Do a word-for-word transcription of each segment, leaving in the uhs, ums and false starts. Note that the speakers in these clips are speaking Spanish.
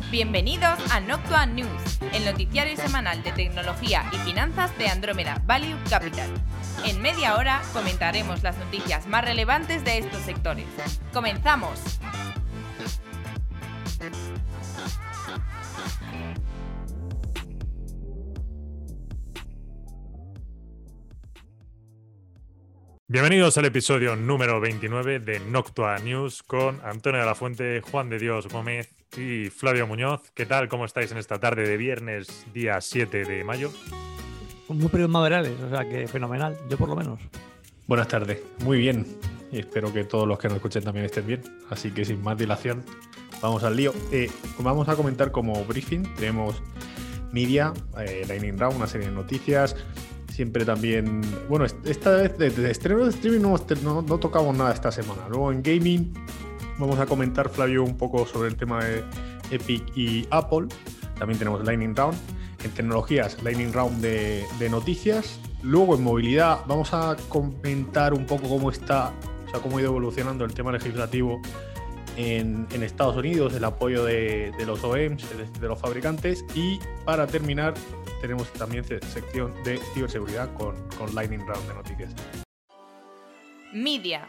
Bienvenidos a Noctua News, el noticiario semanal de tecnología y finanzas de Andromeda Value Capital. En media hora comentaremos las noticias más relevantes de estos sectores. ¡Comenzamos! Bienvenidos al episodio número veintinueve de Noctua News con Antonio de la Fuente, Juan de Dios Gómez y Flavio Muñoz. ¿Qué tal? ¿Cómo estáis en esta tarde de viernes, día siete de mayo? Muy primaverales, o sea que fenomenal, yo por lo menos. Buenas tardes, muy bien. Y espero que todos los que nos escuchen también estén bien. Así que sin más dilación, vamos al lío. Eh, vamos a comentar como briefing. Tenemos Media, eh, Lightning Round, una serie de noticias. Siempre también, bueno, esta vez de, de estreno de streaming no, no, no tocamos nada esta semana. Luego en gaming vamos a comentar, Flavio, un poco sobre el tema de Epic y Apple. También tenemos Lightning Round. En tecnologías, Lightning Round de, de noticias. Luego en movilidad vamos a comentar un poco cómo está, o sea, cómo ha ido evolucionando el tema legislativo en, en Estados Unidos, el apoyo de, de los O E Ms, de, de los fabricantes. Y para terminar, tenemos también sección de ciberseguridad con, con Lightning Round de noticias. Media.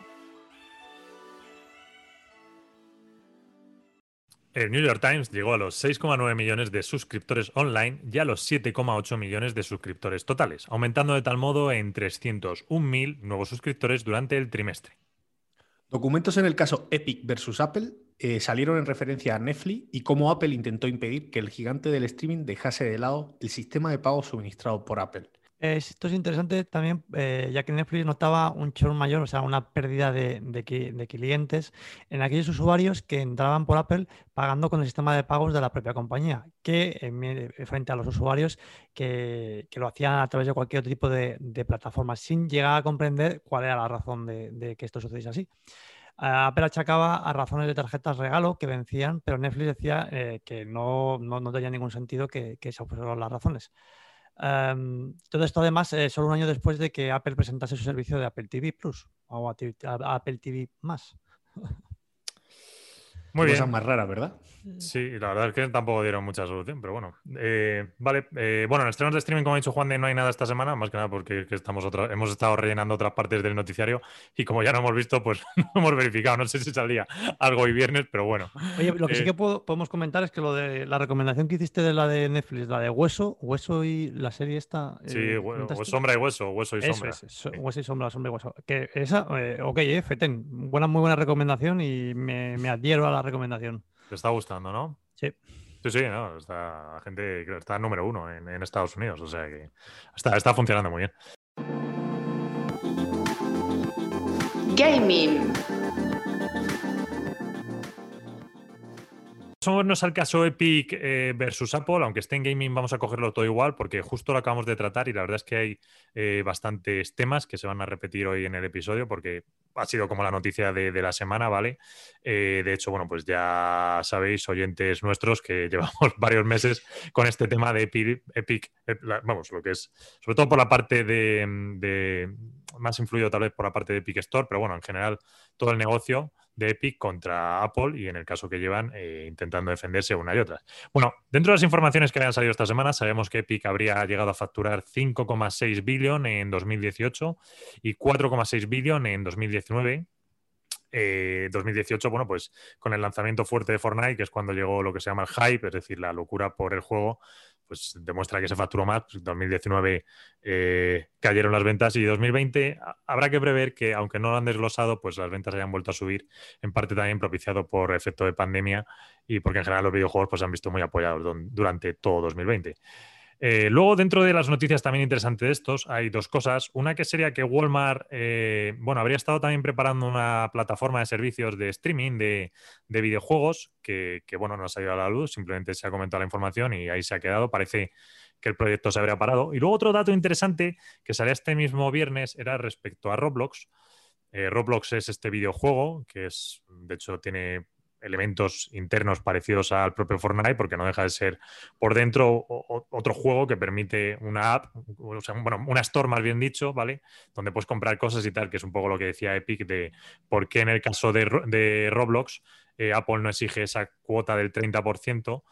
El New York Times llegó a los seis coma nueve millones de suscriptores online y a los siete coma ocho millones de suscriptores totales, aumentando de tal modo en trescientos un mil nuevos suscriptores durante el trimestre. Documentos en el caso Epic versus Apple eh, salieron en referencia a Netflix y cómo Apple intentó impedir que el gigante del streaming dejase de lado el sistema de pago suministrado por Apple. Eh, esto es interesante también, eh, ya que Netflix notaba un churn mayor, o sea, una pérdida de, de, de clientes en aquellos usuarios que entraban por Apple pagando con el sistema de pagos de la propia compañía, que eh, frente a los usuarios que, que lo hacían a través de cualquier otro tipo de, de plataforma, sin llegar a comprender cuál era la razón de, de que esto sucediese así. Apple achacaba a razones de tarjetas regalo que vencían, pero Netflix decía eh, que no, no, no tenía ningún sentido que, que esas fueran las razones. Um, todo esto además eh, solo un año después de que Apple presentase su servicio de Apple T V Plus o Apple T V más. Muy bien. Cosas más raras, ¿verdad? Sí, la verdad es que tampoco dieron mucha solución, pero bueno. Eh, vale, eh, bueno, en estrenos de streaming, como ha dicho Juan, de no hay nada esta semana, más que nada porque que estamos otra, hemos estado rellenando otras partes del noticiario y como ya no hemos visto, pues no hemos verificado. No sé si saldría algo hoy viernes, pero bueno. Oye, lo que eh, sí que puedo, podemos comentar es que lo de la recomendación que hiciste de la de Netflix, la de Hueso, Hueso y la serie esta... Sí, eh, hue- sombra y hueso, hueso y Eso sombra. es, eso, Hueso y sombra, sombra y hueso. Que esa, eh, ok, eh, Feten, buena, muy buena recomendación y me, me adhiero a la recomendación. Te está gustando, ¿no? Sí. Sí, sí, no, está, la gente está número uno en, en Estados Unidos, o sea que está, está funcionando muy bien. Gaming. Vamos al caso Epic eh, versus Apple, aunque esté en gaming vamos a cogerlo todo igual porque justo lo acabamos de tratar y la verdad es que hay eh, bastantes temas que se van a repetir hoy en el episodio porque ha sido como la noticia de, de la semana, ¿vale? Eh, de hecho, bueno, pues ya sabéis, oyentes nuestros, que llevamos varios meses con este tema de Epic, Epic eh, la, vamos, lo que es, sobre todo por la parte de, de, más influido tal vez por la parte de Epic Store, pero bueno, en general todo el negocio de Epic contra Apple y en el caso que llevan eh, intentando defenderse una y otra. Bueno, dentro de las informaciones que habían salido esta semana, sabemos que Epic habría llegado a facturar cinco coma seis billones en dos mil dieciocho y cuatro coma seis billones en dos mil diecinueve. Eh, dos mil dieciocho, bueno, pues con el lanzamiento fuerte de Fortnite, que es cuando llegó lo que se llama el hype, es decir, la locura por el juego, pues demuestra que se facturó más. Pues en dos mil diecinueve eh, cayeron las ventas y dos mil veinte habrá que prever que, aunque no lo han desglosado, pues las ventas hayan vuelto a subir, en parte también propiciado por efecto de pandemia y porque en general los videojuegos pues, se han visto muy apoyados durante todo dos mil veinte. Eh, luego, dentro de las noticias también interesantes de estos, hay dos cosas. Una que sería que Walmart, eh, bueno, habría estado también preparando una plataforma de servicios de streaming de, de videojuegos que, que, bueno, no ha salido a la luz, simplemente se ha comentado la información y ahí se ha quedado. Parece que el proyecto se habría parado. Y luego otro dato interesante que salía este mismo viernes era respecto a Roblox. Eh, Roblox es este videojuego que es, de hecho, tiene elementos internos parecidos al propio Fortnite, porque no deja de ser por dentro o, o, otro juego que permite una app, o sea, bueno, una store más bien dicho, ¿vale? Donde puedes comprar cosas y tal, que es un poco lo que decía Epic de por qué en el caso de, de Roblox eh, Apple no exige esa cuota del treinta por ciento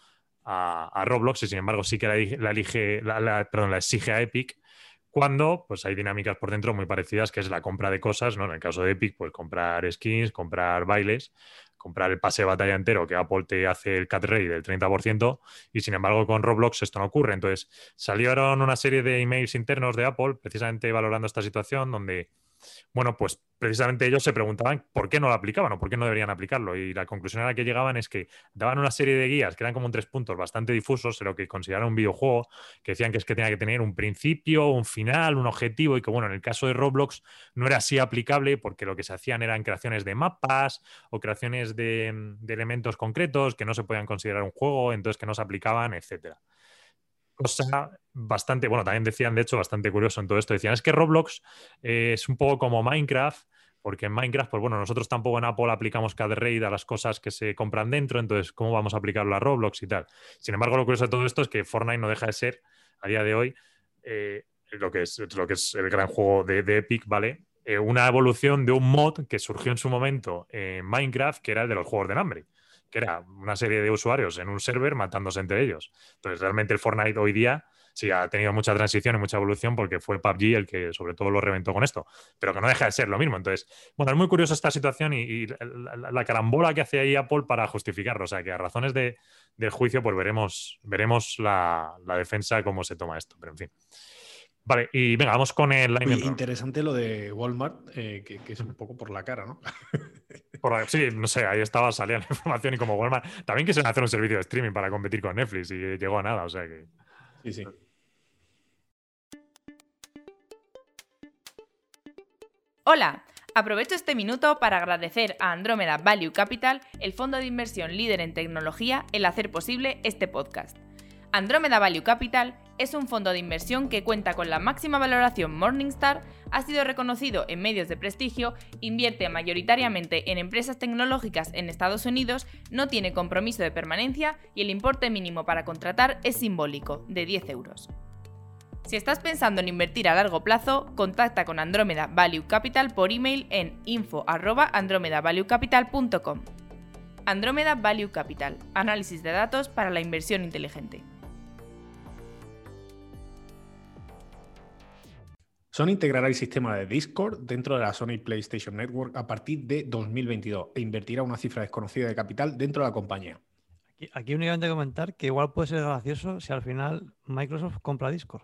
a, a Roblox y sin embargo sí que la, la, elige, la, la, perdón, la exige a Epic cuando pues hay dinámicas por dentro muy parecidas, que es la compra de cosas, ¿no? En el caso de Epic, pues comprar skins, comprar bailes, comprar el pase de batalla entero, que Apple te hace el cut rate del treinta por ciento, y sin embargo con Roblox esto no ocurre. Entonces salieron una serie de emails internos de Apple precisamente valorando esta situación donde, bueno, pues precisamente ellos se preguntaban por qué no lo aplicaban o por qué no deberían aplicarlo. Y la conclusión a la que llegaban es que daban una serie de guías que eran como en tres puntos bastante difusos en lo que consideraban un videojuego, que decían que es que tenía que tener un principio, un final, un objetivo, y que, bueno, en el caso de Roblox no era así aplicable porque lo que se hacían eran creaciones de mapas o creaciones de, de elementos concretos que no se podían considerar un juego, entonces que no se aplicaban, etcétera. Cosa bastante, bueno, también decían, de hecho, bastante curioso en todo esto. Decían, es que Roblox eh, es un poco como Minecraft, porque en Minecraft, pues bueno, nosotros tampoco en Apple aplicamos cat rate a las cosas que se compran dentro, entonces, ¿cómo vamos a aplicarlo a Roblox y tal? Sin embargo, lo curioso de todo esto es que Fortnite no deja de ser, a día de hoy, eh, lo, que es, lo que es el gran juego de, de Epic, ¿vale? Eh, una evolución de un mod que surgió en su momento en Minecraft, que era el de los juegos del hambre, que era una serie de usuarios en un server matándose entre ellos. Entonces, realmente el Fortnite hoy día sí ha tenido mucha transición y mucha evolución porque fue P U B G el que sobre todo lo reventó con esto, pero que no deja de ser lo mismo. Entonces, bueno, es muy curiosa esta situación y, y la, la, la carambola que hace ahí Apple para justificarlo. O sea, que a razones de, del juicio, pues veremos, veremos la, la defensa cómo se toma esto, pero en fin. Vale, y venga, vamos con el Lightning Round. Interesante lo de Walmart, eh, que, que es un poco por la cara, ¿no? Por, sí, no sé, ahí estaba, salía la información y como Walmart también quisieron hacer un servicio de streaming para competir con Netflix y llegó a nada, o sea que... Sí, sí. Hola, aprovecho este minuto para agradecer a Andromeda Value Capital, el fondo de inversión líder en tecnología, el hacer posible este podcast. Andromeda Value Capital es un fondo de inversión que cuenta con la máxima valoración Morningstar, ha sido reconocido en medios de prestigio, invierte mayoritariamente en empresas tecnológicas en Estados Unidos, no tiene compromiso de permanencia y el importe mínimo para contratar es simbólico, de diez euros. Si estás pensando en invertir a largo plazo, contacta con Andromeda Value Capital por email en info arroba andromeda value capital punto com. Andromeda Value Capital, análisis de datos para la inversión inteligente. Sony integrará el sistema de Discord dentro de la Sony PlayStation Network a partir de dos mil veintidós e invertirá una cifra desconocida de capital dentro de la compañía. Aquí, aquí únicamente comentar que igual puede ser gracioso si al final Microsoft compra Discord.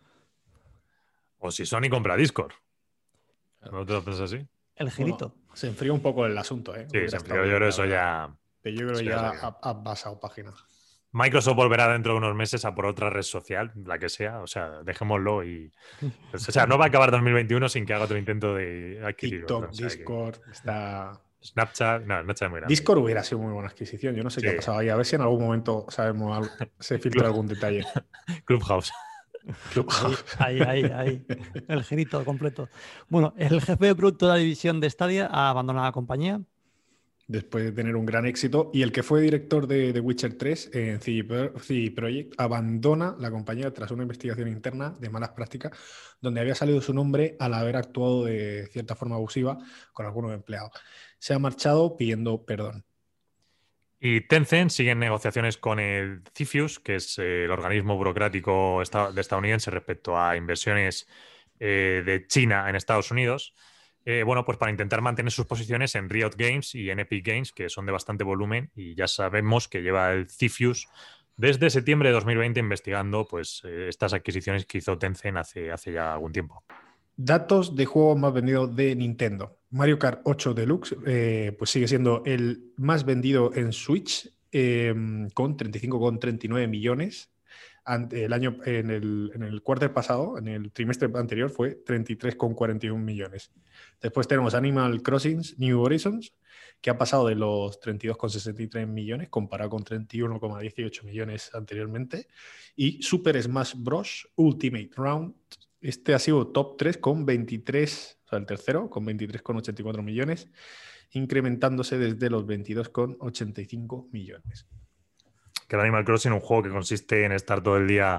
O si Sony compra Discord. ¿No te lo piensas así? El girito. Bueno, se enfría un poco el asunto, ¿eh? Sí, se enfrió. Yo creo que eso ya... Pero yo creo que sí, ya ya ha, ha pasado página. Microsoft volverá dentro de unos meses a por otra red social, la que sea. O sea, dejémoslo y... O sea, no va a acabar dos mil veintiuno sin que haga otro intento de adquirirlo. TikTok, ¿no? O sea, Discord, que... está... Snapchat, no, Snapchat es muy grande. Discord hubiera sido muy buena adquisición. Yo no sé Sí. qué ha pasado ahí. A ver si en algún momento sabemos algo, se filtra algún detalle. Clubhouse. Clubhouse. Ahí, ahí, ahí, ahí. El girito completo. Bueno, el jefe de producto de la división de Stadia ha abandonado la compañía. Después de tener un gran éxito. Y el que fue director de The Witcher tres en C D Projekt abandona la compañía tras una investigación interna de malas prácticas donde había salido su nombre al haber actuado de cierta forma abusiva con algunos empleados. Se ha marchado pidiendo perdón. Y Tencent sigue en negociaciones con el CFIUS, que es eh, el organismo burocrático esta de estadounidense respecto a inversiones eh, de China en Estados Unidos. Eh, bueno, pues para intentar mantener sus posiciones en Riot Games y en Epic Games, que son de bastante volumen, y ya sabemos que lleva el CFIUS desde septiembre de dos mil veinte investigando pues, eh, estas adquisiciones que hizo Tencent hace, hace ya algún tiempo. Datos de juegos más vendidos de Nintendo. Mario Kart ocho Deluxe eh, pues sigue siendo el más vendido en Switch eh, con treinta y cinco coma treinta y nueve millones. El año, en el, en el cuarto pasado, en el trimestre anterior, fue treinta y tres coma cuarenta y uno millones. Después tenemos Animal Crossing New Horizons, que ha pasado de los treinta y dos coma sesenta y tres millones, comparado con treinta y uno coma dieciocho millones anteriormente. Y Super Smash Bros. Ultimate Round, este ha sido top tres con veintitrés, o sea, el tercero, con veintitrés coma ochenta y cuatro millones, incrementándose desde los veintidós coma ochenta y cinco millones. Que el Animal Crossing es un juego que consiste en estar todo el día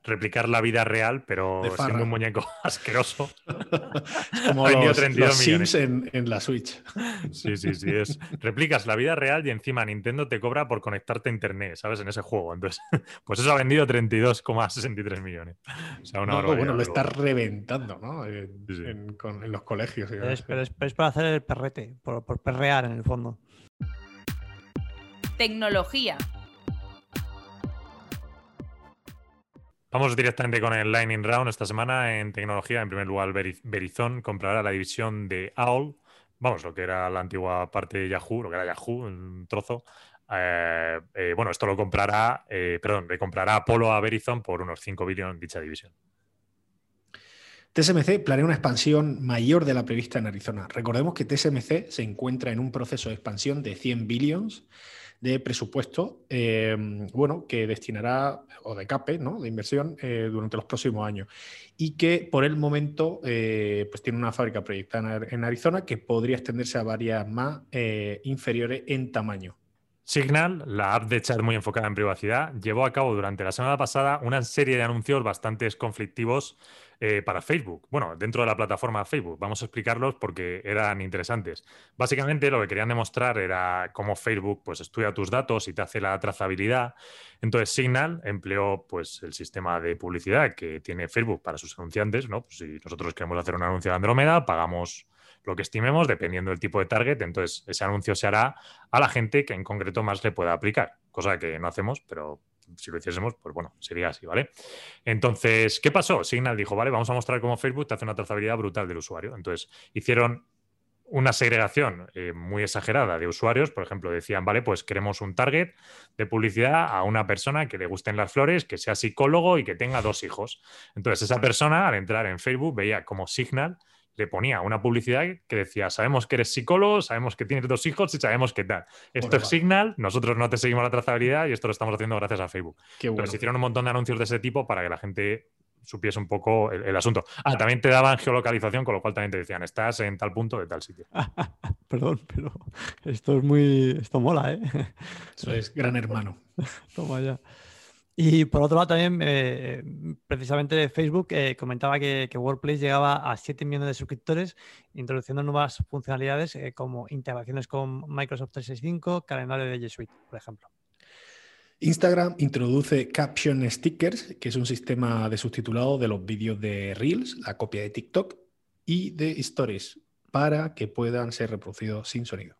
replicar la vida real, pero De farra. siendo un muñeco asqueroso. Es como Ha vendido los, treinta y dos los millones. Sims en, en la Switch. Sí, sí, sí. Es, replicas la vida real y encima Nintendo te cobra por conectarte a internet, ¿sabes? En ese juego. Entonces, pues eso ha vendido treinta y dos coma sesenta y tres millones. O sea, una No, no, barbaridad. bueno, lo pero- está reventando, ¿no? En, Sí, sí. en- con- en los colegios. y Es, demás. pero es, pero es para hacer el perrete, por, por perrear en el fondo. Tecnología. Vamos directamente con el Lightning Round esta semana en tecnología. En primer lugar, Veri- Verizon comprará la división de Owl, vamos, lo que era la antigua parte de Yahoo, lo que era Yahoo, un trozo. Eh, eh, bueno, esto lo comprará, eh, perdón, le comprará Apollo a Verizon por unos cinco billones dicha división. T S M C planea una expansión mayor de la prevista en Arizona. Recordemos que T S M C se encuentra en un proceso de expansión de cien billones de presupuesto, eh, bueno, que destinará, o de CAPE, ¿no? De inversión, eh, durante los próximos años. Y que por el momento eh, pues tiene una fábrica proyectada en Arizona que podría extenderse a varias más eh, inferiores en tamaño. Signal, la app de chat muy enfocada en privacidad, llevó a cabo durante la semana pasada una serie de anuncios bastante conflictivos eh, para Facebook. Bueno, dentro de la plataforma Facebook. Vamos a explicarlos porque eran interesantes. Básicamente lo que querían demostrar era cómo Facebook pues, estudia tus datos y te hace la trazabilidad. Entonces Signal empleó pues, el sistema de publicidad que tiene Facebook para sus anunciantes, ¿no? Pues, si nosotros queremos hacer un anuncio de Andrómeda, pagamos lo que estimemos dependiendo del tipo de target, entonces ese anuncio se hará a la gente que en concreto más le pueda aplicar, cosa que no hacemos, pero si lo hiciésemos, pues bueno, sería así, ¿vale? Entonces, ¿qué pasó? Signal dijo, vale, vamos a mostrar cómo Facebook te hace una trazabilidad brutal del usuario. Entonces, hicieron una segregación eh, muy exagerada de usuarios. Por ejemplo, decían, vale, pues queremos un target de publicidad a una persona que le gusten las flores, que sea psicólogo y que tenga dos hijos. Entonces, esa persona, al entrar en Facebook, veía como Signal le ponía una publicidad que decía, sabemos que eres psicólogo, sabemos que tienes dos hijos y sabemos qué tal. Esto Bueno, es vale. Signal, nosotros no te seguimos la trazabilidad y esto lo estamos haciendo gracias a Facebook. Qué bueno. Entonces hicieron un montón de anuncios de ese tipo para que la gente supiese un poco el, el asunto. Ah, también te daban geolocalización, con lo cual también te decían, estás en tal punto de tal sitio. Perdón, pero esto es muy... Esto mola, ¿eh? Eso es Gran Hermano. Toma ya. Y por otro lado también, eh, precisamente Facebook eh, comentaba que, que Workplace llegaba a siete millones de suscriptores, introduciendo nuevas funcionalidades eh, como integraciones con Microsoft trescientos sesenta y cinco, calendario de G Suite, por ejemplo. Instagram introduce Caption Stickers, que es un sistema de subtitulado de los vídeos de Reels, la copia de TikTok, y de Stories, para que puedan ser reproducidos sin sonido.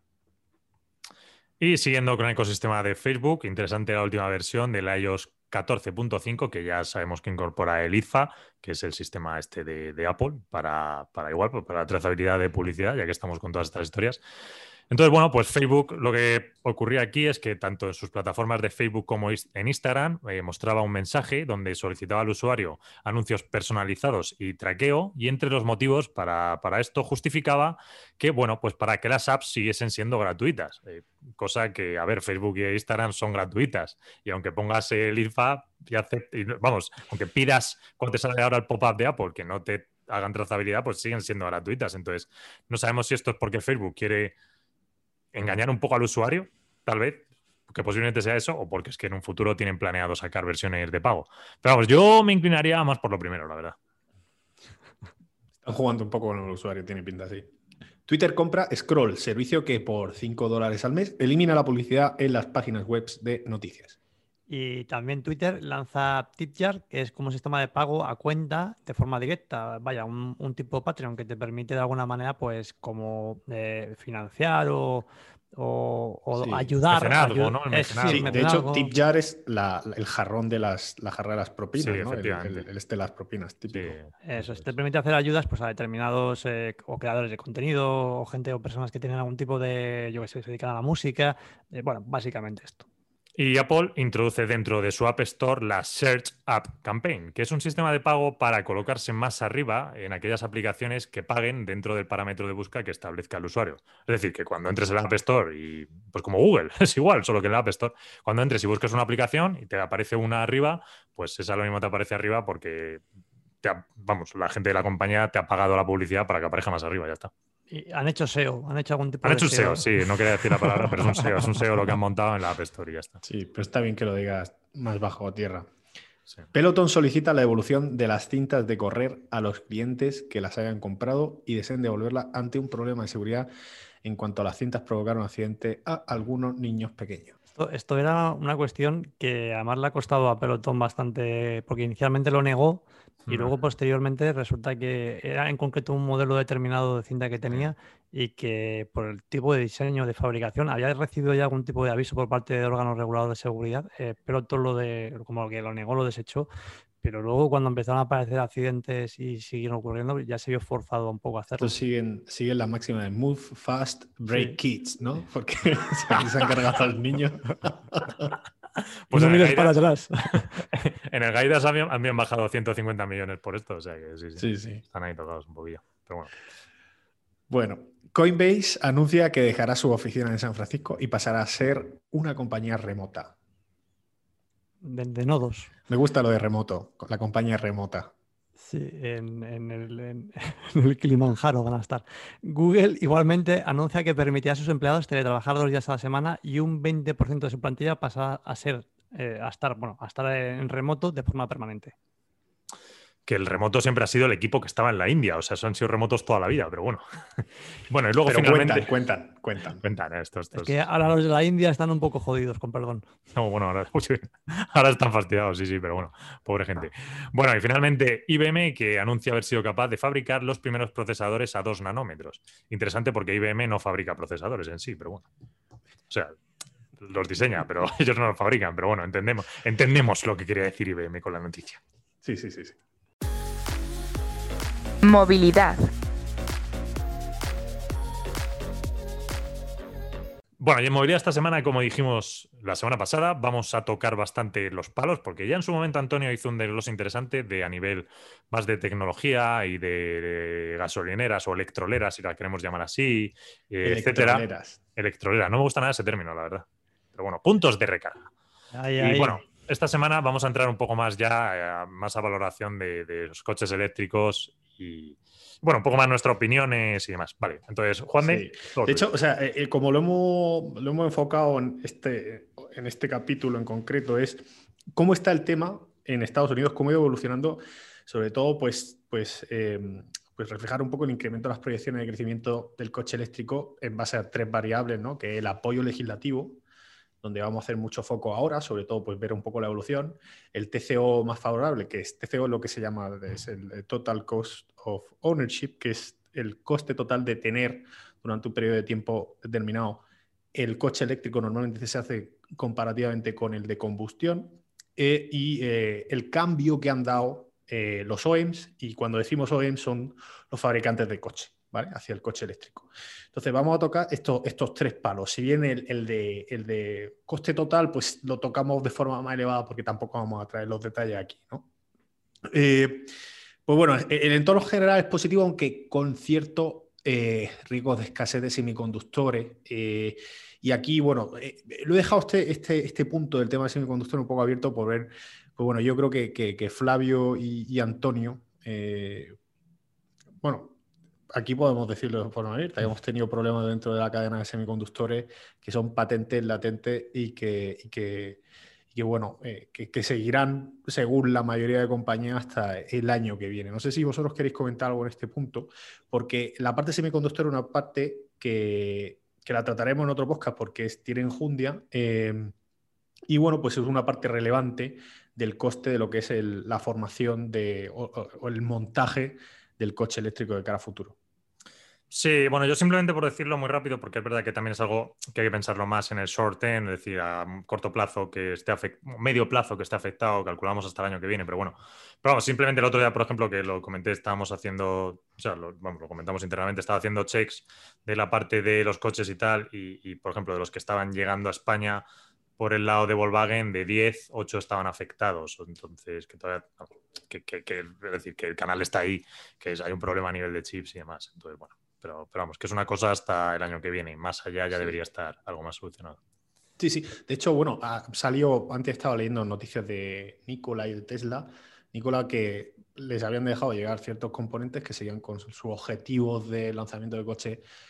Y siguiendo con el ecosistema de Facebook, interesante la última versión del iOS catorce punto cinco, que ya sabemos que incorpora el I Z F A, que es el sistema este de, de Apple, para, para igual, pues para la trazabilidad de publicidad, ya que estamos con todas estas historias. Entonces, bueno, pues Facebook, lo que ocurría aquí es que tanto en sus plataformas de Facebook como en Instagram eh, mostraba un mensaje donde solicitaba al usuario anuncios personalizados y traqueo, y entre los motivos para, para esto justificaba que, bueno, pues para que las apps siguiesen siendo gratuitas, eh, cosa que, a ver, Facebook y Instagram son gratuitas, y aunque pongas el I Z F A, y hace, y, vamos, aunque pidas cuando te sale ahora el pop-up de Apple que no te hagan trazabilidad, pues siguen siendo gratuitas. Entonces, no sabemos si esto es porque Facebook quiere engañar un poco al usuario, tal vez, que posiblemente sea eso, o porque es que en un futuro tienen planeado sacar versiones de pago. Pero vamos, yo me inclinaría más por lo primero, la verdad. Están jugando un poco con el usuario, tiene pinta así. Twitter compra Scroll, servicio que por cinco dólares al mes elimina la publicidad en las páginas web de noticias. Y también Twitter lanza TipJar, que es como un sistema de pago a cuenta de forma directa. Vaya, un, un tipo Patreon que te permite de alguna manera, pues, como eh, financiar o, o, o Sí. ayudar. Mecenazgo, ayu- ¿no? El es- mecenazgo. sí, Sí, de mecenazgo. hecho, TipJar es la- el jarrón de las, la jarra de las propinas, Sí, ¿no? El, efectivamente. el- el este de las propinas, típico. Sí, Eso, te permite hacer ayudas pues, a determinados eh, o creadores de contenido o gente o personas que tienen algún tipo de, yo qué sé, se dedican a la música. Eh, bueno, básicamente esto. Y Apple introduce dentro de su App Store la Search App Campaign, que es un sistema de pago para colocarse más arriba en aquellas aplicaciones que paguen dentro del parámetro de busca que establezca el usuario. Es decir, que cuando entres en la App Store y, pues como Google, es igual, solo que en la App Store, cuando entres y busques una aplicación y te aparece una arriba, pues esa lo mismo te aparece arriba porque, te ha- vamos, la gente de la compañía te ha pagado la publicidad para que aparezca más arriba, ya está. Y han hecho S E O, han hecho algún tipo Han de hecho un S E O, sí, no quería decir la palabra, pero es un S E O, es un S E O lo que han montado en la App Store y ya está. Sí, pero está bien que lo digas más bajo tierra. Sí. Peloton solicita la devolución de las cintas de correr a los clientes que las hayan comprado y deseen devolverlas ante un problema de seguridad en cuanto a las cintas provocaron accidente a algunos niños pequeños. Esto, esto era una cuestión que además le ha costado a Peloton bastante, porque inicialmente lo negó y Mm. luego posteriormente resulta que era en concreto un modelo determinado de cinta que tenía y que por el tipo de diseño de fabricación había recibido ya algún tipo de aviso por parte de órganos reguladores de seguridad. Eh, Peloton lo de, como que lo negó, lo desechó, pero luego cuando empezaron a aparecer accidentes y siguieron ocurriendo ya se vio forzado un poco a hacerlo. Estos siguen, siguen la máxima de move fast, break Sí. kids, ¿no? Porque si aquí se han cargado a los niños. Pues no en el mires Gaida- para atrás. En el Gaidas habían, habían bajado ciento cincuenta millones por esto, o sea que sí, sí, Sí, sí. están ahí tocados un poquillo. Pero bueno. Bueno, Coinbase anuncia que dejará su oficina en San Francisco y pasará a ser una compañía remota. De, de nodos. Me gusta lo de remoto, la compañía remota. Sí, en, en el, en, en el Kilimanjaro van a estar. Google igualmente anuncia que permitirá a sus empleados teletrabajar dos días a la semana y un veinte por ciento de su plantilla pasará a ser eh, a estar, bueno, a estar en remoto de forma permanente. Que el remoto siempre ha sido el equipo que estaba en la India, o sea, eso han sido remotos toda la vida, pero bueno. Bueno, y luego Pero finalmente. cuentan, cuentan, cuentan. Cuentan, ¿eh? estos, estos... Es que ahora los de la India están un poco jodidos, con perdón. No, bueno, ahora, ahora están fastidiados, sí, sí, pero bueno, pobre gente. Bueno, y finalmente I B M, que anuncia haber sido capaz de fabricar los primeros procesadores a dos nanómetros. Interesante porque I B M no fabrica procesadores en sí, pero bueno. O sea, los diseña, pero ellos no los fabrican, pero bueno, entendemos, entendemos lo que quería decir I B M con la noticia. Sí, sí, sí, sí. Movilidad. Bueno, y en movilidad esta semana, como dijimos la semana pasada, vamos a tocar bastante los palos, porque ya en su momento Antonio hizo un desglose interesante de a nivel más de tecnología y de, de gasolineras o electroleras, si la queremos llamar así, eh, etcétera. Electroleras. Electrolera. No me gusta nada ese término, la verdad. Pero bueno, puntos de recarga. Ahí, Y ahí. bueno, esta semana vamos a entrar un poco más ya, eh, más a valoración de, de los coches eléctricos y, bueno, un poco más nuestras opiniones y demás. Vale, entonces, Juan de... Sí. De hecho, o sea, eh, eh, como lo hemos, lo hemos enfocado en este, en este capítulo en concreto, es cómo está el tema en Estados Unidos, cómo ha ido evolucionando, sobre todo, pues, pues, eh, pues reflejar un poco el incremento de las proyecciones de crecimiento del coche eléctrico en base a tres variables, ¿no? Que es el apoyo legislativo, donde vamos a hacer mucho foco ahora, sobre todo pues ver un poco la evolución, el T C O más favorable, que es T C O lo que se llama es el Total Cost of Ownership, que es el coste total de tener durante un periodo de tiempo determinado el coche eléctrico. Normalmente se hace comparativamente con el de combustión, eh, y eh, el cambio que han dado eh, los O E Ms, y cuando decimos O E M son los fabricantes de coche, ¿vale? Hacia el coche eléctrico. Entonces vamos a tocar estos, estos tres palos. Si bien el, el, de, el de coste total, pues lo tocamos de forma más elevada porque tampoco vamos a traer los detalles aquí, ¿no? Eh, pues bueno, el entorno general es positivo, aunque con cierto eh, riesgo de escasez de semiconductores. Eh, y aquí, bueno, eh, lo he dejado este, este, este punto del tema de semiconductores un poco abierto por ver, pues bueno, yo creo que, que, que Flavio y, y Antonio, eh, bueno, aquí podemos decirlo de forma abierta, hemos tenido problemas dentro de la cadena de semiconductores que son patentes, latentes y que, y que, y que bueno, eh, que, que seguirán según la mayoría de compañías hasta el año que viene. No sé si vosotros queréis comentar algo en este punto, porque la parte semiconductor es una parte que, que la trataremos en otro podcast porque es, tiene enjundia, eh, y bueno, pues es una parte relevante del coste de lo que es el, la formación de, o, o el montaje del coche eléctrico de cara a futuro. Sí, bueno, yo simplemente por decirlo muy rápido, porque es verdad que también es algo que hay que pensarlo más en el short term, es decir, a corto plazo que esté afectado, medio plazo que esté afectado, calculamos hasta el año que viene, pero bueno. Pero vamos, simplemente el otro día, por ejemplo, que lo comenté, estábamos haciendo, o sea, lo, bueno, lo comentamos internamente, estaba haciendo checks de la parte de los coches y tal, y, y por ejemplo, de los que estaban llegando a España por el lado de Volkswagen, de diez, ocho estaban afectados. Entonces, que todavía, que, que, que, es decir, que el canal está ahí, que es, hay un problema a nivel de chips y demás. Entonces, bueno. Pero, pero vamos, que es una cosa hasta el año que viene y más allá ya sí. debería estar algo más solucionado. Sí, sí. De hecho, bueno, salió, antes estaba leyendo noticias de Nikola y de Tesla. Nikola que les habían dejado llegar ciertos componentes que seguían con sus objetivos de lanzamiento de coche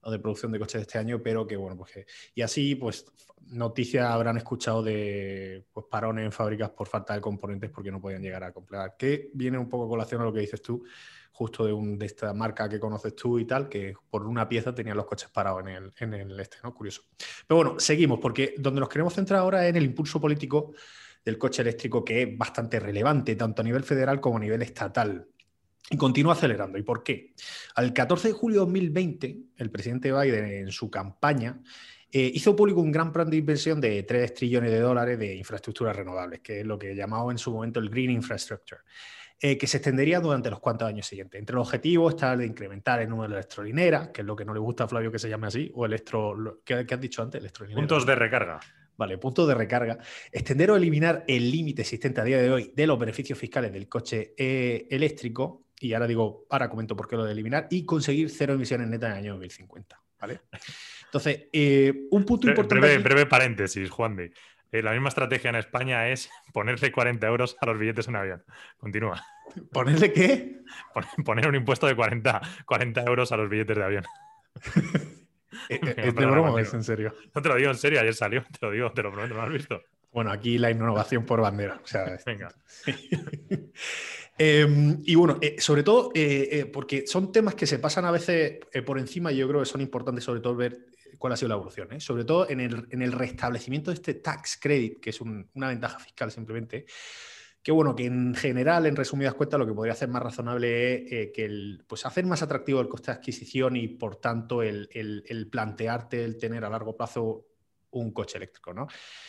o de producción de coches de este año, pero que bueno, pues que, y así pues noticias habrán escuchado de pues, parones en fábricas por falta de componentes porque no podían llegar a completar, que viene un poco a colación a lo que dices tú, justo de, un, de esta marca que conoces tú y tal, que por una pieza tenían los coches parados en el, en el este, ¿no? Curioso. Pero bueno, seguimos, porque donde nos queremos centrar ahora es en el impulso político del coche eléctrico, que es bastante relevante, tanto a nivel federal como a nivel estatal. Y continúa acelerando. ¿Y por qué? Al catorce de julio de dos mil veinte, el presidente Biden, en su campaña, eh, hizo público un gran plan de inversión de tres trillones de dólares de infraestructuras renovables, que es lo que llamaba en su momento el Green Infrastructure, eh, que se extendería durante los cuantos años siguientes. Entre los objetivos está el de incrementar el número de electrolineras, que es lo que no le gusta a Flavio que se llame así, o electro... ¿Qué, qué has dicho antes? Electrolineras. Puntos de recarga. Vale, puntos de recarga. Extender o eliminar el límite existente a día de hoy de los beneficios fiscales del coche eh, eléctrico. Y ahora digo, ahora comento por qué lo de eliminar. Y conseguir cero emisiones netas en el año dos mil cincuenta. ¿Vale? Entonces, eh, un punto importante. Breve, aquí... breve paréntesis, Juan de. Eh, la misma estrategia en España es ponerle cuarenta euros a los billetes en avión. Continúa. ¿Ponerle qué? Poner un impuesto de cuarenta, cuarenta euros a los billetes de avión. ¿Es de broma o es en serio? No te lo digo en serio, ayer salió, te lo digo, te lo prometo, ¿no lo has visto? Bueno, aquí la innovación por bandera. O sea, venga. eh, y bueno, eh, sobre todo eh, eh, porque son temas que se pasan a veces eh, por encima y yo creo que son importantes sobre todo ver cuál ha sido la evolución. ¿eh? Sobre todo en el, en el restablecimiento de este tax credit, que es un, una ventaja fiscal simplemente. Que bueno, que en general, en resumidas cuentas, lo que podría hacer más razonable es eh, que el, pues hacer más atractivo el coste de adquisición y, por tanto, el, el, el plantearte el tener a largo plazo un coche eléctrico, ¿no?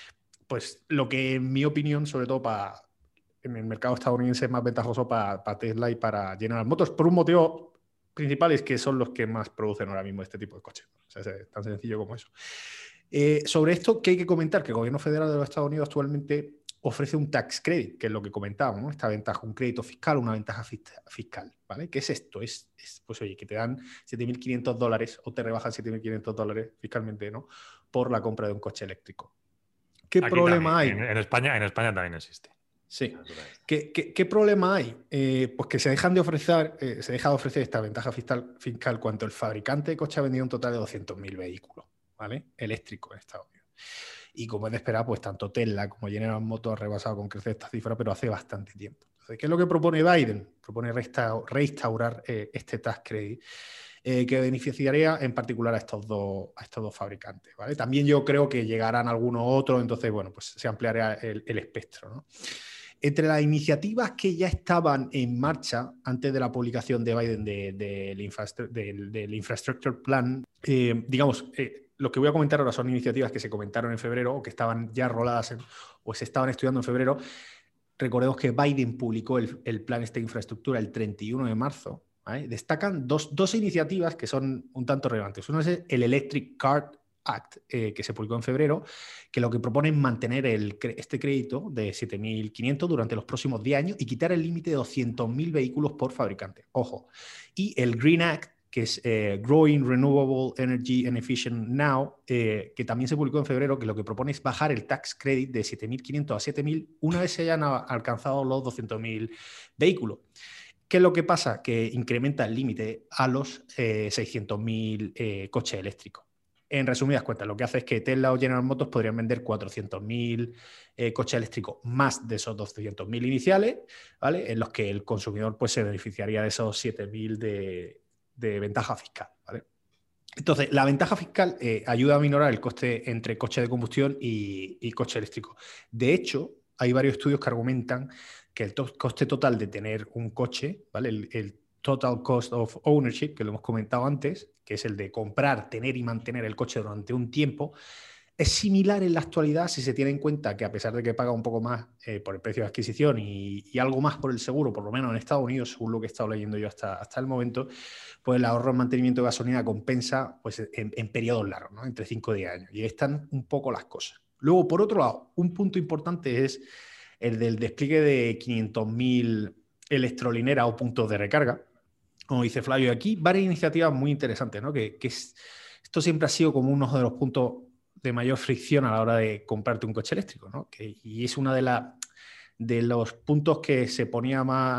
Pues lo que, en mi opinión, sobre todo para en el mercado estadounidense es más ventajoso para, para Tesla y para General Motors, por un motivo principal, es que son los que más producen ahora mismo este tipo de coches. O sea, es tan sencillo como eso. Eh, sobre esto, ¿qué hay que comentar? Que el gobierno federal de los Estados Unidos actualmente ofrece un tax credit, que es lo que comentábamos, ¿no? Esta ventaja, un crédito fiscal, una ventaja fiscal, ¿vale? ¿Qué es esto? Es, es pues oye, que te dan siete mil quinientos dólares o te rebajan siete mil quinientos dólares fiscalmente, ¿no? Por la compra de un coche eléctrico. ¿Qué Aquí problema también, hay? En, en, España, en España también existe. Sí. ¿Qué, qué, qué problema hay? Eh, pues que se dejan de ofrecer, eh, se deja de ofrecer esta ventaja fiscal, fiscal cuando el fabricante de coche ha vendido un total de doscientos mil vehículos, ¿vale? Eléctricos en Estados Unidos. Y como es de esperar, pues tanto Tesla como General Motors ha rebasado con crecer esta cifra, pero hace bastante tiempo. Entonces, ¿qué es lo que propone Biden? Propone restaurar, restaurar eh, este tax credit eh, que beneficiaría en particular a estos dos, a estos dos fabricantes, ¿vale? También yo creo que llegarán algunos otros, entonces, bueno, pues se ampliará el, el espectro, ¿no? Entre las iniciativas que ya estaban en marcha antes de la publicación de Biden del de, de infrastru de, de Infrastructure Plan, eh, digamos, eh, lo que voy a comentar ahora son iniciativas que se comentaron en febrero o que estaban ya roladas en, o se estaban estudiando en febrero. Recordemos que Biden publicó el, el plan este de infraestructura el treinta y uno de marzo. ¿Vale? Destacan dos, dos iniciativas que son un tanto relevantes. Uno es el Electric Car Act, eh, que se publicó en febrero, que lo que propone es mantener el, este crédito de siete mil quinientos durante los próximos diez años y quitar el límite de doscientos mil vehículos por fabricante. Ojo. Y el Green Act, que es eh, Growing Renewable Energy and Efficient Now, eh, que también se publicó en febrero, que lo que propone es bajar el tax credit de siete mil quinientos a siete mil una vez se hayan a, alcanzado los doscientos mil vehículos. ¿Qué es lo que pasa? Que incrementa el límite a los eh, seiscientos mil eh, coches eléctricos. En resumidas cuentas, lo que hace es que Tesla o General Motors podrían vender cuatrocientos mil eh, coches eléctricos más de esos doscientos mil iniciales, ¿vale? En los que el consumidor pues, se beneficiaría de esos siete mil de, de ventaja fiscal, ¿vale? Entonces, la ventaja fiscal eh, ayuda a minorar el coste entre coche de combustión y, y coche eléctrico. De hecho, hay varios estudios que argumentan que el to coste total de tener un coche, ¿vale? El, el Total Cost of Ownership, que lo hemos comentado antes, que es el de comprar, tener y mantener el coche durante un tiempo, es similar en la actualidad si se tiene en cuenta que a pesar de que paga un poco más eh, por el precio de adquisición y, y algo más por el seguro, por lo menos en Estados Unidos, según lo que he estado leyendo yo hasta, hasta el momento, pues el ahorro en mantenimiento de gasolina compensa pues, en, en periodos largos, ¿no? Entre cinco y diez años. Y ahí están un poco las cosas. Luego, por otro lado, un punto importante es el del despliegue de quinientos mil electrolineras o puntos de recarga. Como dice Flavio aquí, varias iniciativas muy interesantes, ¿no? Que, que es, esto siempre ha sido como uno de los puntos de mayor fricción a la hora de comprarte un coche eléctrico, ¿no? Que, y es uno de, la, de los puntos que se ponía más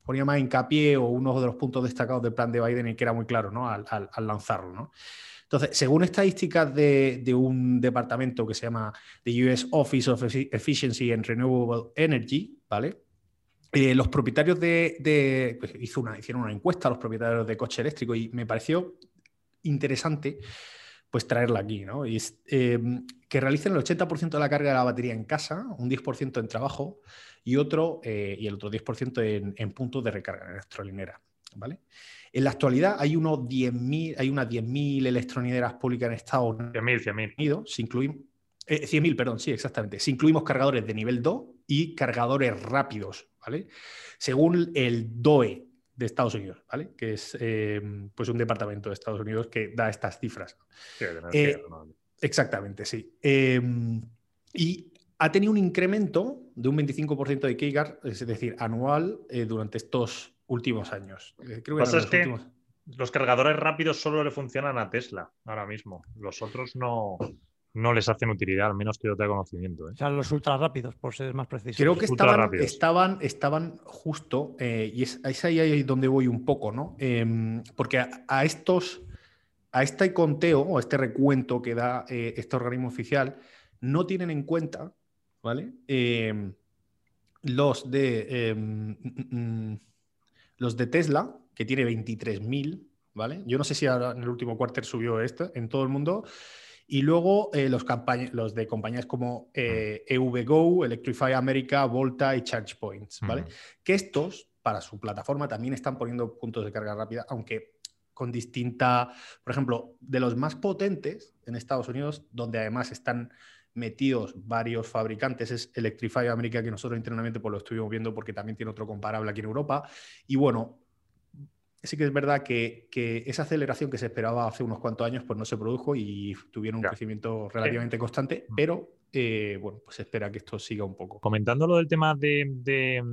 ponía más hincapié o uno de los puntos destacados del plan de Biden y que era muy claro, ¿no? al, al, al lanzarlo, ¿no? Entonces, según estadísticas de, de un departamento que se llama the U S Office of Efficiency and Renewable Energy, ¿vale? Eh, los propietarios de... de pues hizo una, hicieron una encuesta a los propietarios de coche eléctrico y me pareció interesante pues traerla aquí, ¿no? Y es, eh, que realicen el ochenta por ciento de la carga de la batería en casa, un diez por ciento en trabajo y, otro, eh, y el otro diez por ciento en, en puntos de recarga en electrolinera, ¿vale? En la actualidad hay, unos diez mil, hay unas diez mil electrolineras públicas en Estados Unidos, si incluimos, eh, cien mil, perdón, sí, exactamente, si incluimos cargadores de nivel dos y cargadores rápidos, ¿vale? Según el D O E de Estados Unidos, ¿vale? Que es eh, pues un departamento de Estados Unidos que da estas cifras. Sí, de energía, eh, no. Exactamente, sí. Eh, y ha tenido un incremento de un veinticinco por ciento de K I C A R, es decir, anual, eh, durante estos últimos años. Eh, creo que Pasa es los que últimos... los cargadores rápidos solo le funcionan a Tesla ahora mismo. Los otros no, no les hacen utilidad, al menos que yo tenga conocimiento, ¿eh? O sea, los ultra rápidos, por ser más preciso. Creo que Ultra estaban, rápidos. estaban, estaban justo, eh, y es, es ahí, ahí donde voy un poco, ¿no? Eh, porque a, a estos, a este conteo o este recuento que da eh, este organismo oficial, no tienen en cuenta, ¿vale? Eh, los de eh, mm, mm, los de Tesla, que tiene veintitrés mil, ¿vale? Yo no sé si ahora en el último cuarter subió esto en todo el mundo. Y luego eh, los, los de compañías como eh, E V Go, Electrify America, Volta y ChargePoints, ¿vale? Mm. Que estos, para su plataforma, también están poniendo puntos de carga rápida, aunque con distinta... Por ejemplo, de los más potentes en Estados Unidos, donde además están metidos varios fabricantes, es Electrify America, que nosotros internamente pues, lo estuvimos viendo porque también tiene otro comparable aquí en Europa. Y bueno... Sí que es verdad que, que esa aceleración que se esperaba hace unos cuantos años pues no se produjo y tuvieron un ya. crecimiento relativamente sí. constante, pero eh, bueno, pues se espera que esto siga un poco. Comentando lo del tema de, de,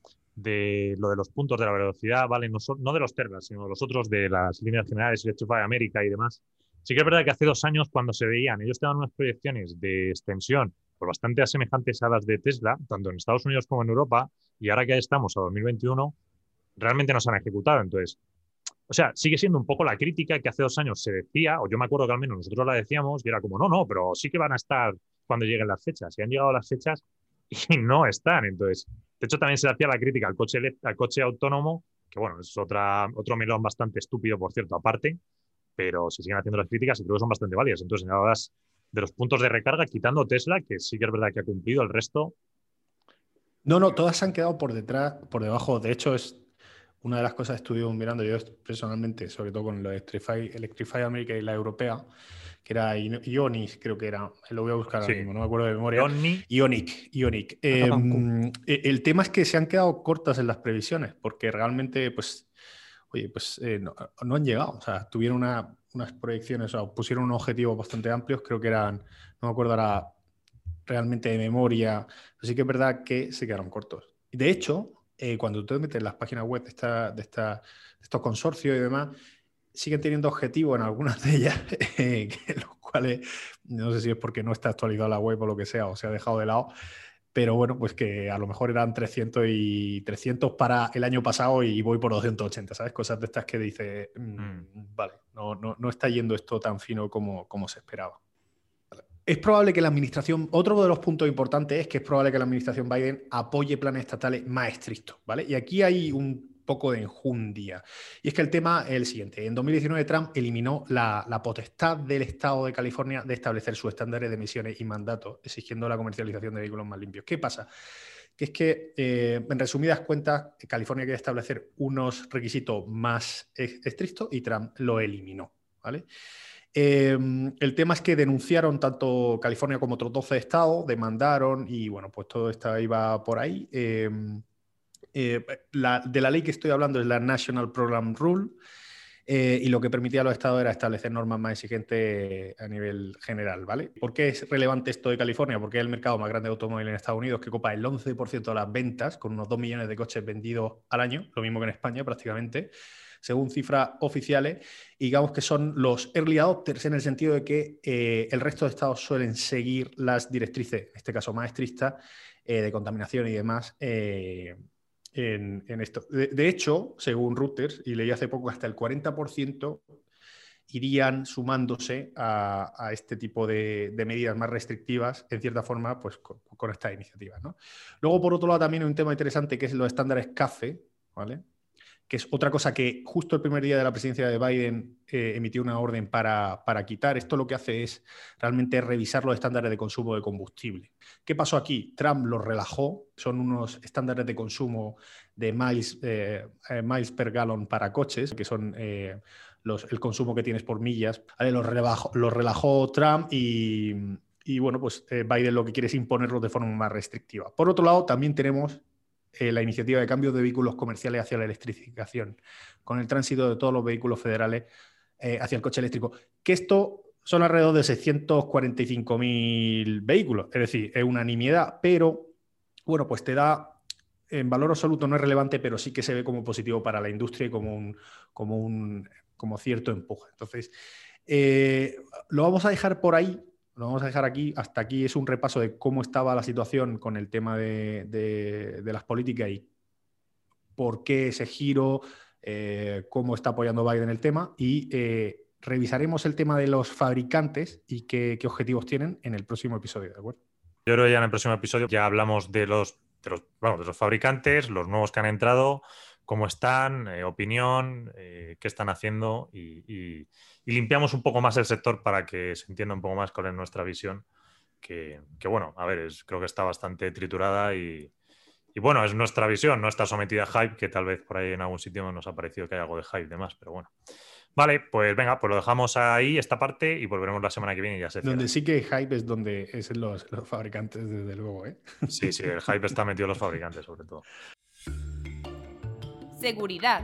de lo de los puntos de la velocidad, ¿vale? No, no de los Tesla, sino de los otros de las líneas generales, Electrify America y demás. Sí que es verdad que hace dos años cuando se veían, ellos tenían unas proyecciones de extensión pues bastante semejantes a las de Tesla, tanto en Estados Unidos como en Europa, y ahora que estamos a dos mil veintiuno, realmente no se han ejecutado. Entonces, o sea, sigue siendo un poco la crítica que hace dos años se decía, o yo me acuerdo que al menos nosotros la decíamos, y era como, no, no, pero sí que van a estar cuando lleguen las fechas. Y han llegado las fechas y no están. Entonces, de hecho, también se hacía la crítica al coche, al coche autónomo, que bueno, es otra, otro melón bastante estúpido, por cierto, aparte, pero se siguen haciendo las críticas y creo que son bastante válidas. Entonces, en las de los puntos de recarga, quitando Tesla, que sí que es verdad que ha cumplido, el resto... No, no, todas se han quedado por detrás, por debajo. De hecho, es... Una de las cosas que estuvimos mirando yo personalmente, sobre todo con la Electrify, Electrify America y la europea, que era Ionis, creo que era, lo voy a buscar sí. ahora mismo, no me acuerdo de memoria. Ioniq. Ioniq, Ioniq. Eh, el tema es que se han quedado cortas en las previsiones, porque realmente, pues, oye, pues eh, no, no han llegado. O sea, tuvieron una, unas proyecciones, o pusieron unos objetivos bastante amplios, creo que eran, no me acuerdo ahora realmente de memoria, pero sí que es verdad que se quedaron cortos. De hecho, Eh, cuando tú te metes en las páginas web de, esta, de, esta, de estos consorcios y demás, siguen teniendo objetivos en algunas de ellas, eh, que los cuales no sé si es porque no está actualizada la web o lo que sea, o se ha dejado de lado, pero bueno, pues que a lo mejor eran trescientos y trescientos para el año pasado y voy por doscientos ochenta, ¿sabes? Cosas de estas que dices, mmm, mm. vale, no, no, no está yendo esto tan fino como, como se esperaba. Es probable que la administración, otro de los puntos importantes es que es probable que la administración Biden apoye planes estatales más estrictos, ¿vale? Y aquí hay un poco de enjundia. Y es que el tema es el siguiente. En dos mil diecinueve Trump eliminó la, la potestad del Estado de California de establecer sus estándares de emisiones y mandatos, exigiendo la comercialización de vehículos más limpios. ¿Qué pasa? Que es que, eh, en resumidas cuentas, California quiere establecer unos requisitos más estrictos y Trump lo eliminó, ¿vale? Eh, el tema es que denunciaron tanto California como otros doce estados, demandaron y bueno, pues todo esto iba por ahí. Eh, eh, la, de la ley que estoy hablando es la National Program Rule eh, y lo que permitía a los estados era establecer normas más exigentes a nivel general, ¿vale? ¿Por qué es relevante esto de California? Porque es el mercado más grande de automóviles en Estados Unidos, que copa el once por ciento de las ventas, con unos dos millones de coches vendidos al año, lo mismo que en España prácticamente, según cifras oficiales, y digamos que son los early adopters en el sentido de que eh, el resto de estados suelen seguir las directrices, en este caso más estrictas, eh, de contaminación y demás, eh, en, en esto. De, de hecho, según Reuters, y leí hace poco, hasta el cuarenta por ciento irían sumándose a, a este tipo de, de medidas más restrictivas, en cierta forma, pues con, con esta iniciativa, ¿no? Luego, por otro lado, también hay un tema interesante que es los estándares CAFE, ¿vale? Que es otra cosa que justo el primer día de la presidencia de Biden eh, emitió una orden para, para quitar. Esto lo que hace es realmente revisar los estándares de consumo de combustible. ¿Qué pasó aquí? Trump los relajó. Son unos estándares de consumo de miles, eh, eh, miles per gallon para coches, que son eh, los, el consumo que tienes por millas. ¿Vale? Los, relajó, los relajó Trump y, y bueno, pues eh, Biden lo que quiere es imponerlos de forma más restrictiva. Por otro lado, también tenemos Eh, la iniciativa de cambio de vehículos comerciales hacia la electrificación, con el tránsito de todos los vehículos federales eh, hacia el coche eléctrico, que esto son alrededor de seiscientos cuarenta y cinco mil vehículos, es decir, es una nimiedad, pero bueno, pues te da, en valor absoluto no es relevante, pero sí que se ve como positivo para la industria y como un, como un como cierto empuje. Entonces, eh, lo vamos a dejar por ahí. Lo vamos a dejar aquí. Hasta aquí es un repaso de cómo estaba la situación con el tema de, de, de las políticas y por qué ese giro, eh, cómo está apoyando Biden el tema. Y eh, revisaremos el tema de los fabricantes y qué, qué objetivos tienen en el próximo episodio, ¿de acuerdo? Yo creo que ya en el próximo episodio ya hablamos de los, de los, bueno, de los fabricantes, los nuevos que han entrado, cómo están, eh, opinión, eh, qué están haciendo y, y, y limpiamos un poco más el sector para que se entienda un poco más cuál es nuestra visión, que, que bueno, a ver, es, creo que está bastante triturada y, y bueno, es nuestra visión, no está sometida a hype, que tal vez por ahí en algún sitio nos ha parecido que hay algo de hype de más, pero bueno. Vale, pues venga, pues lo dejamos ahí, esta parte, y volveremos la semana que viene y ya se cierra. Donde sí que hay hype es donde es los, los fabricantes, desde luego, ¿eh? Sí, sí, el hype está metido en los fabricantes, sobre todo. Seguridad.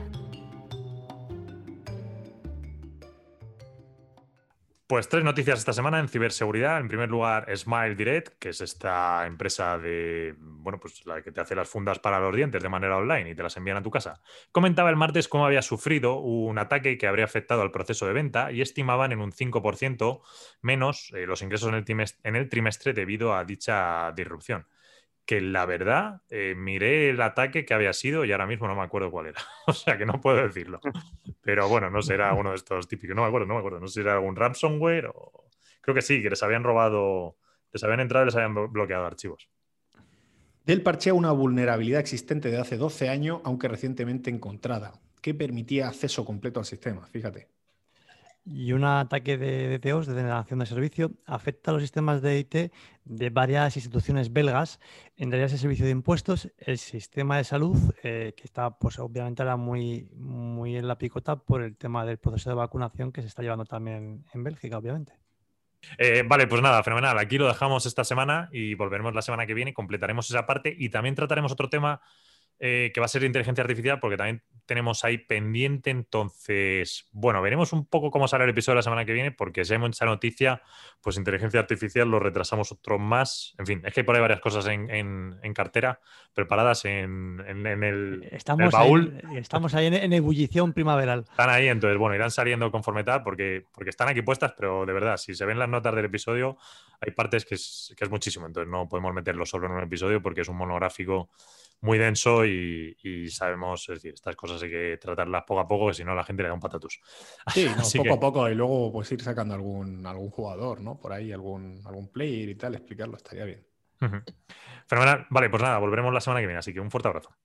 Pues tres noticias esta semana en ciberseguridad. En primer lugar, Smile Direct, que es esta empresa de, bueno, pues la que te hace las fundas para los dientes de manera online y te las envían a tu casa. Comentaba el martes cómo había sufrido un ataque que habría afectado al proceso de venta y estimaban en un cinco por ciento menos eh, los ingresos en el, trimestre, en el trimestre debido a dicha disrupción. Que la verdad, eh, miré el ataque que había sido y ahora mismo no me acuerdo cuál era. O sea que no puedo decirlo. Pero bueno, no será uno de estos típicos. No me acuerdo, no me acuerdo. No sé si era algún ransomware o... Creo que sí, que les habían robado, les habían entrado y les habían bloqueado archivos. Dell parchea una vulnerabilidad existente de hace doce años, aunque recientemente encontrada, que permitía acceso completo al sistema. Fíjate. Y un ataque de D T Os, de denegación de servicio, afecta a los sistemas de I T de varias instituciones belgas, entre ellas el servicio de impuestos, el sistema de salud, eh, que está, pues obviamente ahora muy, muy en la picota por el tema del proceso de vacunación que se está llevando también en Bélgica, obviamente. Eh, vale, pues nada, fenomenal. Aquí lo dejamos esta semana y volveremos la semana que viene, completaremos esa parte y también trataremos otro tema eh, que va a ser inteligencia artificial, porque también tenemos ahí pendiente. Entonces, bueno, veremos un poco cómo sale el episodio la semana que viene, porque si hay mucha noticia, pues inteligencia artificial lo retrasamos otro más. En fin, es que hay por ahí varias cosas en, en, en cartera preparadas en, en, en, el, estamos en el baúl. Ahí, estamos ahí en, en ebullición primaveral. Están ahí, entonces, bueno, irán saliendo conforme tal, porque, porque están aquí puestas, pero de verdad, si se ven las notas del episodio, hay partes que es, que es muchísimo, entonces no podemos meterlo solo en un episodio porque es un monográfico muy denso y, y sabemos, es decir, estas cosas hay que tratarlas poco a poco, que si no la gente le da un patatus. Sí, no, Así poco que... a poco y luego pues ir sacando algún, algún jugador, ¿no? Por ahí, algún, algún player y tal, explicarlo, estaría bien. Uh-huh. Fenomenal. Vale, pues nada, volveremos la semana que viene, así que un fuerte abrazo.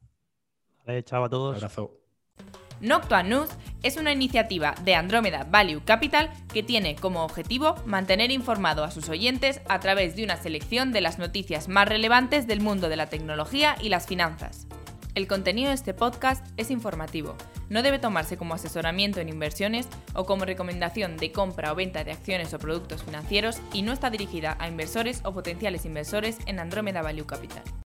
Vale, chao a todos. Un abrazo. Noctua News es una iniciativa de Andromeda Value Capital que tiene como objetivo mantener informado a sus oyentes a través de una selección de las noticias más relevantes del mundo de la tecnología y las finanzas. El contenido de este podcast es informativo, no debe tomarse como asesoramiento en inversiones o como recomendación de compra o venta de acciones o productos financieros y no está dirigida a inversores o potenciales inversores en Andromeda Value Capital.